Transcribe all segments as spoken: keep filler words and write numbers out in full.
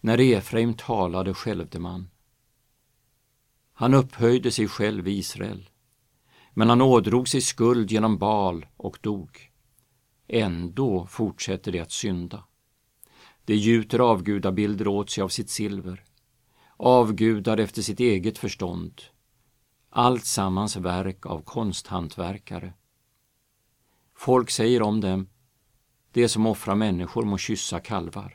När Efraim talade skälvde man. Han upphöjde sig själv i Israel, men han ådrog sig skuld genom Baal och dog. Ändå fortsätter det att synda. Det gjuter avgudabilder åt sig av sitt silver, avgudar efter sitt eget förstånd, allt sammans verk av konsthantverkare. Folk säger om dem, det som offrar människor må kyssa kalvar.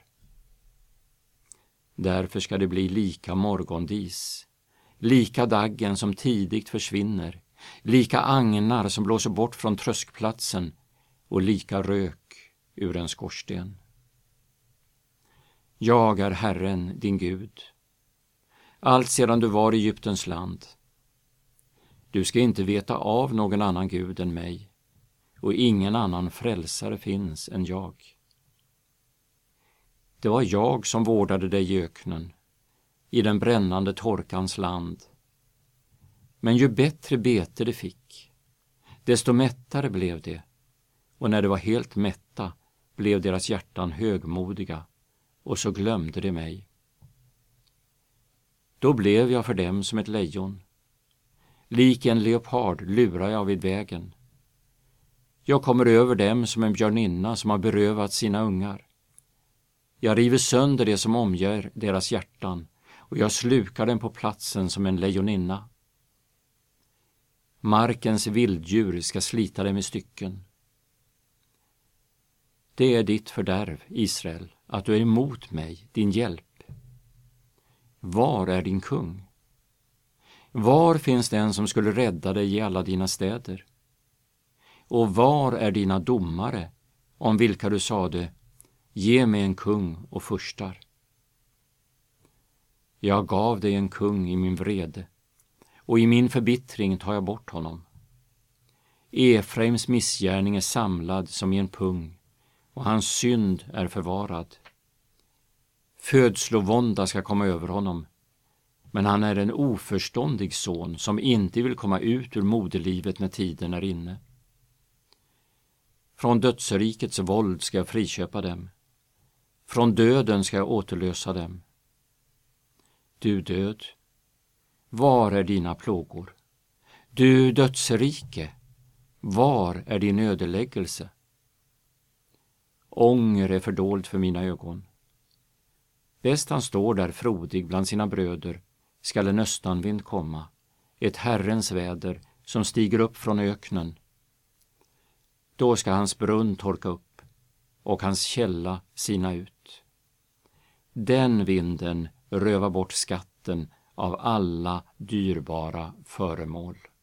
Därför ska det bli lika morgondis, lika daggen som tidigt försvinner, lika agnar som blåser bort från tröskplatsen och lika rök ur en skorsten. Jag är Herren, din Gud, allt sedan du var i Egyptens land. Du ska inte veta av någon annan Gud än mig, och ingen annan frälsare finns än jag. Det var jag som vårdade dig i öknen, i den brännande torkans land. Men ju bättre bete det fick, desto mättare blev det, och när det var helt mätta blev deras hjärtan högmodiga, och så glömde de mig. Då blev jag för dem som ett lejon. Lik en leopard lurar jag vid vägen. Jag kommer över dem som en björninna som har berövat sina ungar. Jag river sönder det som omger deras hjärtan, och jag slukar dem på platsen som en lejoninna. Markens vilddjur ska slita dem i stycken. Det är ditt fördärv, Israel, att du är emot mig, din hjälp. Var är din kung? Var finns den som skulle rädda dig i alla dina städer? Och var är dina domare, om vilka du sade, ge mig en kung och furstar? Jag gav dig en kung i min vrede, och i min förbittring tar jag bort honom. Efraims missgärning är samlad som i en pung, och hans synd är förvarad. Födslovånda ska komma över honom, men han är en oförståndig son som inte vill komma ut ur moderlivet när tiden är inne. Från dödsrikets våld ska jag friköpa dem. Från döden ska jag återlösa dem. Du död, var är dina plågor? Du dödsrike, var är din ödeläggelse? Ånger är fördold för mina ögon. Bäst han står där frodig bland sina bröder skall en östanvind komma, ett Herrens väder som stiger upp från öknen. Då ska hans brunn torka upp och hans källa sina ut. Den vinden rövar bort skatten av alla dyrbara föremål.